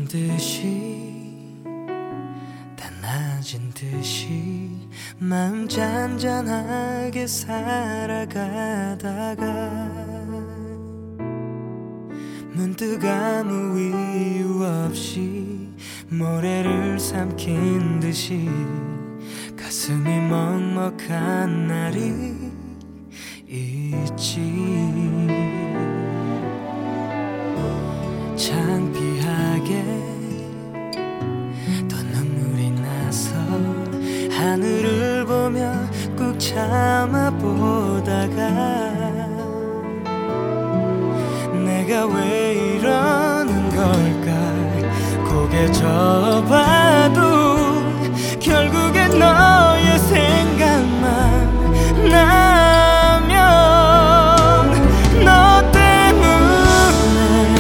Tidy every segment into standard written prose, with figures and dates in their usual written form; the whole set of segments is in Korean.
듯이 다 낮은 듯이 마음 잔잔하게 살아가다가 문득 아무 이유 없이 모래를 삼킨 듯이 가슴이 먹먹한 날이 있지. 창피하게 또 눈물이 나서 하늘을 보며 꾹 참아보다가 내가 왜 이러는 걸까 고개 져봐도 결국엔 너의 생각만 나면 너 때문에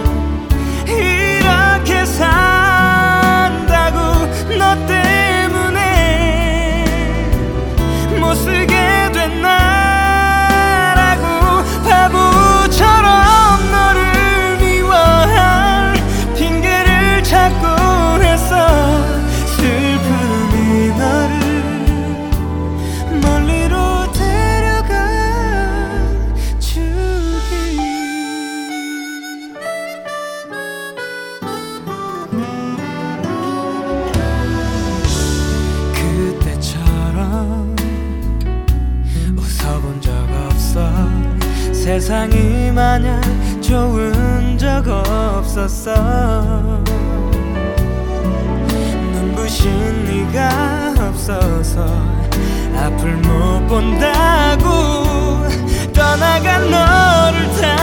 이렇게 산다고 너 때문에 못 쓰게 된 나라고 바보처럼 너를 미워할 핑계를 찾곤 했어. 슬픔이 너를 멀리로 데려가 주길. 그때처럼 웃어본 적 없어. 세상이 마냥 좋은 적 없었어. 눈부신 네가 없어서 앞을 못 본다고 떠나간 너를